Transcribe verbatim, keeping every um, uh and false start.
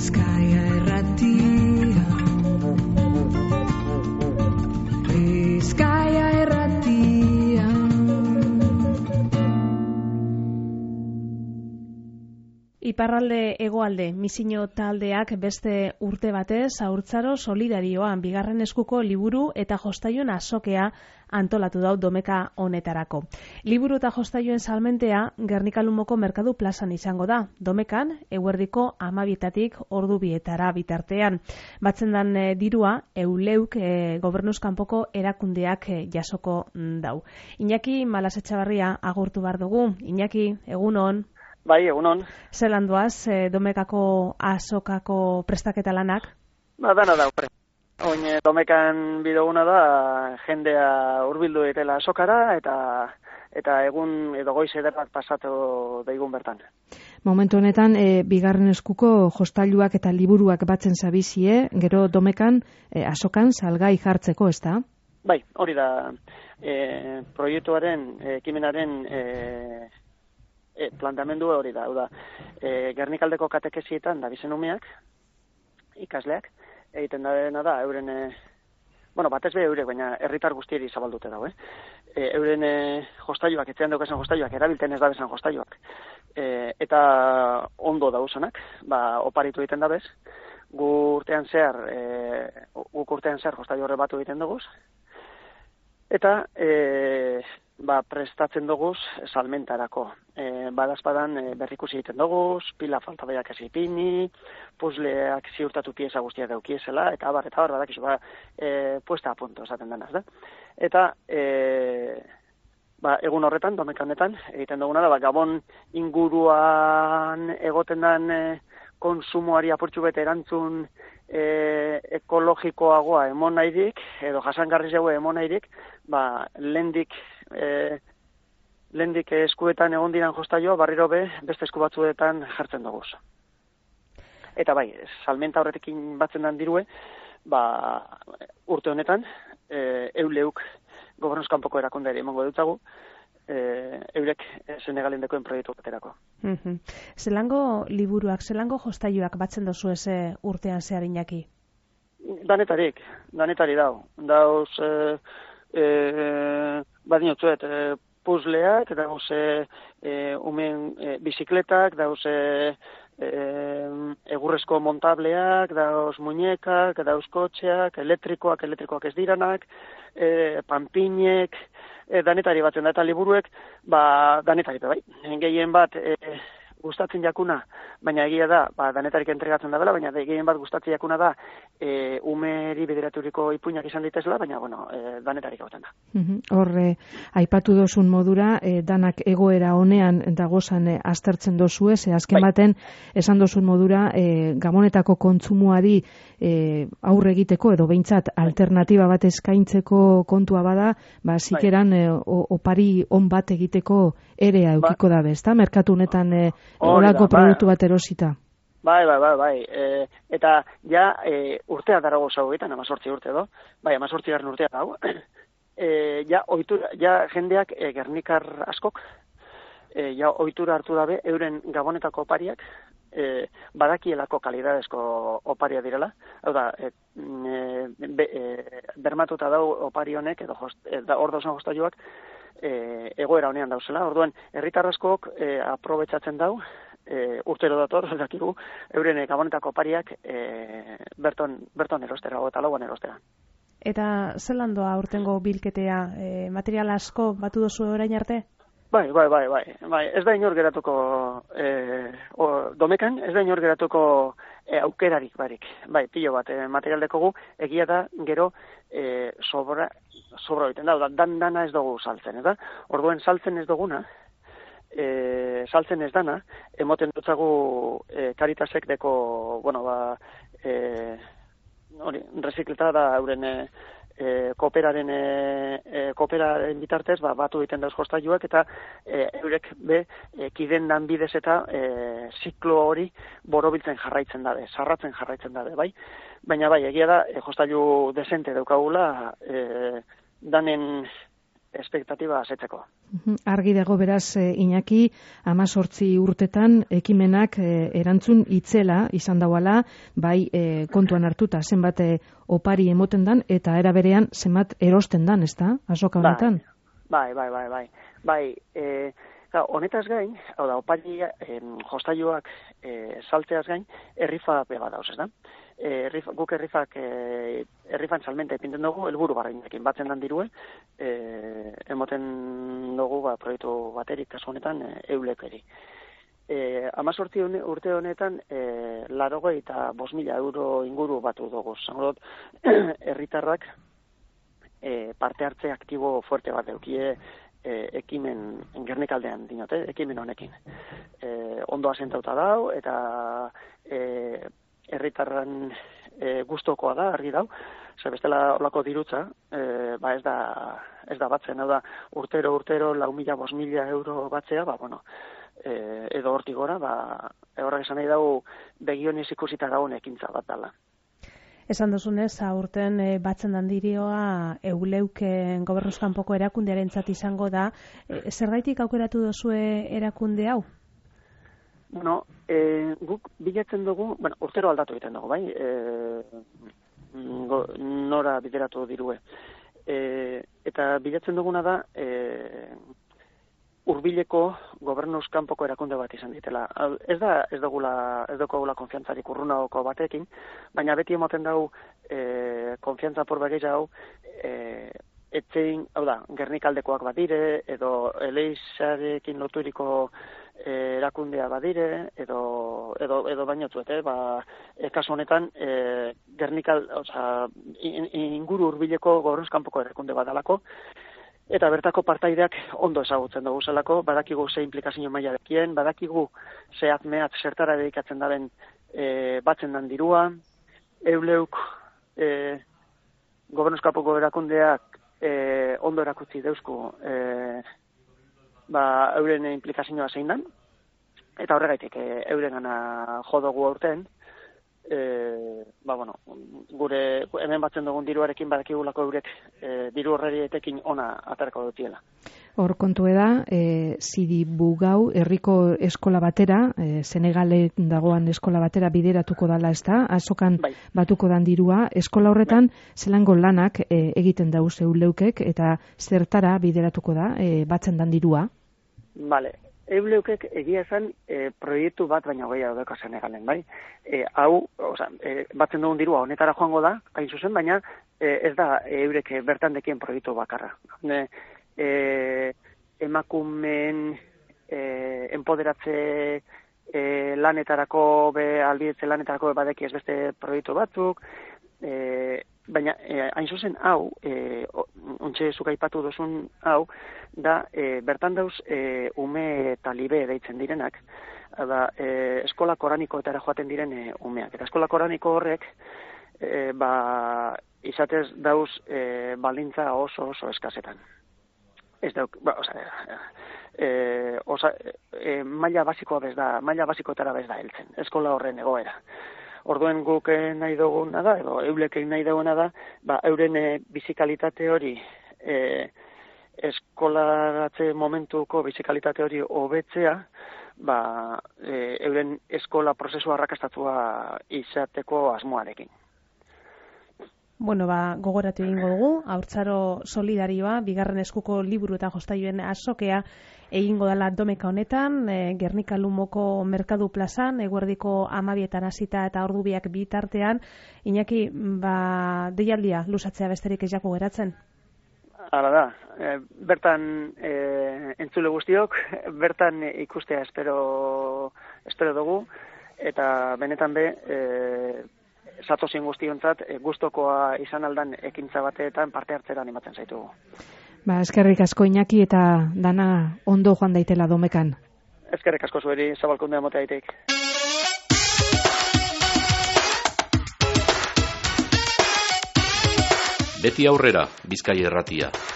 Bizkaia irratia, Bizkaia irratia. Iparralde hegoalde Misino taldeak beste urte batez haurtzaro solidarioan bigarren eskuko liburu eta jostailuan azokea antolatu dau domeka honetarako. Liburu eta jostailuaren salmentea Gernika-Lumoko Merkadu plazan izango da. Domekan eguerdiko hamabietatik ordu bietara bitartean. Batzen dan e, dirua euleuk e, gobernuz kanpoko erakundeak e, jasoko dau. Iñaki Malasetxabarria agurtu bar dugu. Iñaki, egunon. Bai, egunon. Zelan doaz, e, domekako azokako prestaketa lanak? Ba, dana da, hori. Oin, domekan bidoguna da, jendea hurbildu daitela azokara, eta eta egun edo goiz ederrak pasatu daigun bertan. Momentu honetan, e, bigarren eskuko jostailuak eta liburuak batzen zabizie, gero domekan e, azokan salgai jartzeko, ez da? Bai, hori da, e, proiektuaren, e, ekimenaren... E, E, plantamendu hori da, hau da, e, Gernikaldeko katekesietan da bizen umeak, ikasleak, egiten da dena da, euren, e, bueno, batez be eurek, baina herritar guztieri zabaldute dago, eh? E, euren e, jostailuak, etxean daukazen jostailuak, erabilten ez da bezan jostailuak, e, eta ondo dauzenak, ba, oparitu egiten da bez, gu urtean zehar, e, guk urtean zehar jostailu horre batu egiten duguz, eta, e, ba, prestatzen duguz salmentarako. E, badazpadan e, berrikusi egiten duguz, pila falta baiak ez ipini, puzleak ziurtatu pieza guztiak daukiezela, eta abar, eta abar, badakizu, ba, e, puesta a punto, esaten denaz, da? Eta, e, ba, egun horretan, domeka honetan, egiten duguna da, ba, Gabon inguruan egoten den e, konsumoari apurtxu bete erantzun e, ekologikoagoa emon nahirik, edo jasangarri jaue emon nahirik, ba, lendik E, lendik eskuetan egon diran jostailoa barriro be beste esku batzuetan jartzen dugu. Eta bai, salmenta horretekin batzen den dirue, ba, urte honetan, e, euleuk gobernuz kanpoko erakundeari emango dutzagu, e, eurek Senegalendekoen proiektu baterako. Mm-hmm. Zelango liburuak, zelango jostailuak batzen dozu eze urtean zehar, Iñaki? Danetarik, danetari dau. Dauz... E, E, badinotzuet, e, puzleak, dauz e, umen e, bizikletak, dauz e, e, egurrezko montableak, dauz muñekak, dauz kotxeak, elektrikoak, elektrikoak ez diranak, e, panpinek, e, danetari batzen da eta liburuek, ba, danetari bai. Gehien bat, e, gustatzen jakuna, baina egia da, ba, danetarik entregatzen da bela, baina gehien bat gustatzen jakuna da, e, umeri bederaturiko ipuinak izan ditezela, baina, bueno, e, danetarik gauten da. Hor, e, aipatu dozun modura, e, danak egoera honean dagozan e, aztertzen dozue, ze azken bai. Baten, esan dozun modura, e, Gabonetako kontsumoari e, aurre egiteko, edo behintzat alternatiba bat eskaintzeko kontua bada, ba, zikeran e, opari on bat egiteko ere aukiko ba. Da, bezta, merkatu honetan e, olako produktu bat erosita. Bai, bai, bai, bai. E, eta ja e, urtea darago zau egiten, amazortzi urte edo, bai, amazortzi garen urtea dago. E, ja, oitura, ja jendeak e, Gernikar askok, e, ja ohitura hartu dabe, euren Gabonetako opariak, e, badakielako kalidadezko oparia direla, hau da, e, be, e, bermatuta dau opari honek, edo host, e, da, hor dauzan jostailuak, E, egoera honean dauzela. Orduan, herritar askok e, aprobetxatzen dau, e, urtero dator, dakigu, euren e, Gabonetako opariak e, berton, berton erostera, eta lauan erostera. Eta zelan doa urtengo bilketea, e, material asko batu dozu orain arte? Bai, bai, bai, bai, bai. Ez da inor geratuko, e, o, domekan, ez da inor geratuko e, aukerarik barik. Bai, pilo bat, e, material dekogu, egia da, gero, e, sobra, sobra egiten da, dan dana ez dugu saltzen, eta orduen saltzen ez duguna, e, saltzen ez dana, emoten dutzagu e, Caritasek deko, bueno, ba, e, hori, rezikleta da euren e, e, kooperaren e, e, kooperaren bitartez, ba, batu egiten dauz jostailuak, eta e, eurek be, e, kidendan bidez eta e, ziklo hori borobiltzen jarraitzen dabe, sarratzen jarraitzen dabe, bai? Baina bai, egia da, e, jostailu desente daukagula, e, danen espektatiba asetzeko. Argi dago beraz, e, Iñaki, hemezortzi urtetan ekimenak e, erantzun itzela izan dauala, bai e, kontuan hartuta zenbat e, opari emoten dan, eta era berean zenbat erosten dan, ezta? Azoka honetan? Bai, bai, bai, bai. Bai, e, da, honetaz gain, hau da, opari e, jostailuak e, saltzeaz gain, errifa beba dauz, ez da? E, errif, guk errifak e, errifan salmenta ipinten dugu, helburu barreinekin batzen dan dirue, e, emoten dugu ba, proiektu baterik kasu honetan e, eulekeri. E, Amazortzi urte honetan e, larogei eta bost mila euro inguru batu dugu. Zangodot, herritarrak e, parte hartze aktibo fuerte bat eukie e, ekimen Gernikaldean dinote, ekimen honekin. E, ondo asentauta dau eta e, herritarran e, gustokoa da, argi dau, ze bestela olako dirutza, e, ba ez da, ez da batzen, hau da, urtero, urtero, lau mila, bost mila euro batzea, ba, bueno, e, edo hortik gora, ba, horrek esan nahi dau, begionez ikusita gaun ekintza bat dala. Esan duzunez, aurten e, batzen dandirioa euleuken gobernuzkanpoko erakundearentzat izango da, e, zergaitik aukeratu duzue erakunde hau? Bueno, e, guk bilatzen dugu, bueno, urtero aldatu egiten dugu, bai, e, go, nora bideratu dirue. E, eta bilatzen duguna da, e, hurbileko gobernuz kanpoko erakunde bat izan ditela. Ez da, ez dugula, ez dugula konfiantzarik urrunako batekin, baina beti emoten dau, e, konfiantza por bageiza hau, e, etzein, hau da, Gernikaldekoak badire, edo Eleixarekin loturiko e, erakundea badire, edo, edo, edo bainotzuet, eh? Ba, e, kasu honetan, e, Gernikal, oza, in, inguru hurbileko gobernuzkanpoko erakunde badalako, eta bertako partaideak ondo ezagutzen dugu zelako, badakigu ze implikazio maila dekien, badakigu ze atmeat zertara dedikatzen daren e, batzen dan dirua, euleuk e, gobernuzkanpoko erakundeak E, ondo erakutsi deusku e, ba, euren implikazioa zein dan, eta horregaitik e, euren gana jodogu aurten, e, ba, bueno, gure hemen batzen dugun diruarekin badakigulako eurek e, diru horrerietekin ona atarko dutiela. Hor kontu da, e, Sidi Bugau herriko eskola batera, e, Senegale dagoan eskola batera bideratuko dala, ez da? Azokan bai. Batuko dan dirua, eskola horretan bai. Zelango lanak e, egiten dauz euleukek, eta zertara bideratuko da, e, batzen dan dirua? Vale. Euleukek egia esan e, proiektu bat baina gehiago deko Senegalen, bai? E, hau, oza, e, batzen dugun dirua honetara joango da, hain zuzen, baina e, ez da e, eurek bertan dekien proiektu bakarra. Ne, E, emakumeen e, enpoderatze e, lanetarako be, albidetze lanetarako be badeki ez beste proiektu batzuk, e, baina e, hain zuzen hau, e, ontxe zuk aipatu duzun hau, da e, bertan dauz e, ume eta libe deitzen direnak, da, e, eskola koranikoetara joaten diren e, umeak, eta eskola koraniko horrek e, ba, izatez dauz e, baldintza oso oso eskasetan. Ez da, ba, oza, e, oza, e, maila basikoa bez da, maila basikoetara bez da heltzen, eskola horren egoera. Orduen guk nahi duguna da, edo eulekein nahi duguna da, ba, euren e, bizikalitate hori, e, eskolaratze momentuko bizikalitate hori hobetzea, ba, e, euren eskola prozesua arrakastatua izateko asmoarekin. Bueno, ba, gogoratu egingo dugu, haurtzaro solidarioa, bigarren eskuko liburu eta jostailuen azokea egingo dela domeka honetan, e, Gernika Lumoko Merkadu plazan, eguerdiko amabietan hasita eta ordubiak bitartean. Iñaki, ba, deialdia luzatzea besterik ez jako geratzen? Hala da, e, bertan e, entzule guztiok, bertan ikustea espero, espero dugu, eta benetan be, e, zatozien guztiontzat, e, gustokoa izan aldan ekintza bateetan parte hartzera animatzen zaitugu. Ba, eskerrik asko Iñaki eta dana ondo joan daitela domekan. Eskerrik asko zueri, zabalkundea motea daitek. Beti aurrera, Bizkaia Irratia.